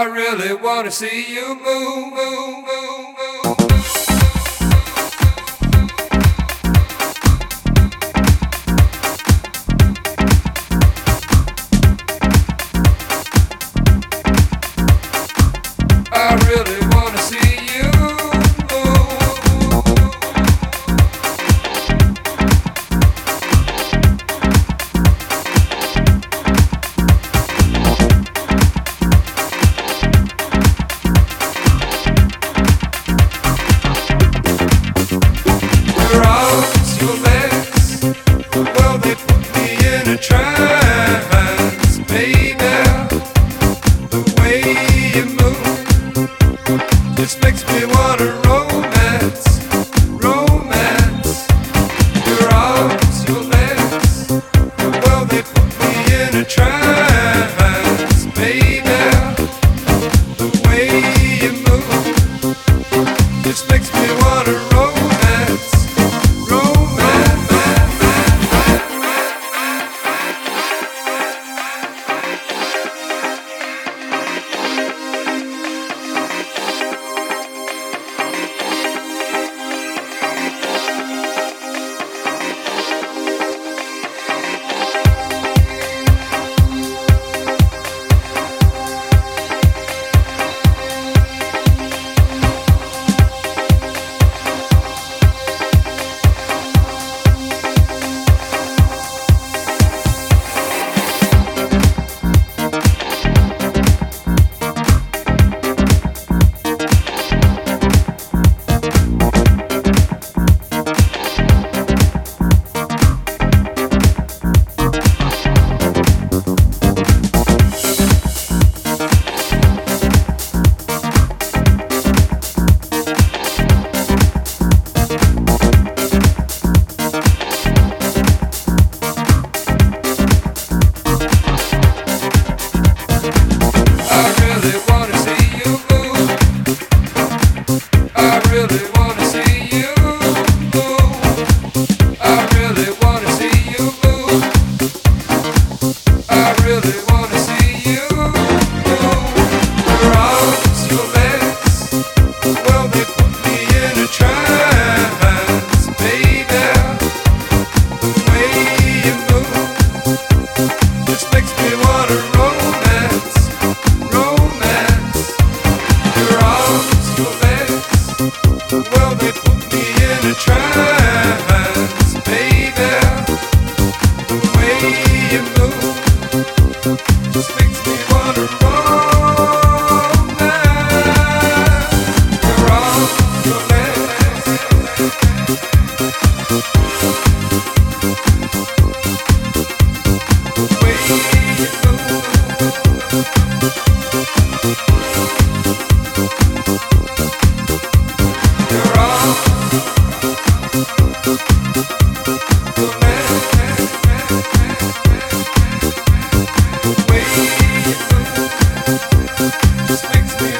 I really wanna see you move, move, move, move. I really wanna see you move. Your arms, your legs, well they put me in a trance, baby. The way you move just makes me wanna romance, romance. Your arms, your legs, well they put me in a trance, baby. The way you move just makes me wanna romance, romance. Makes me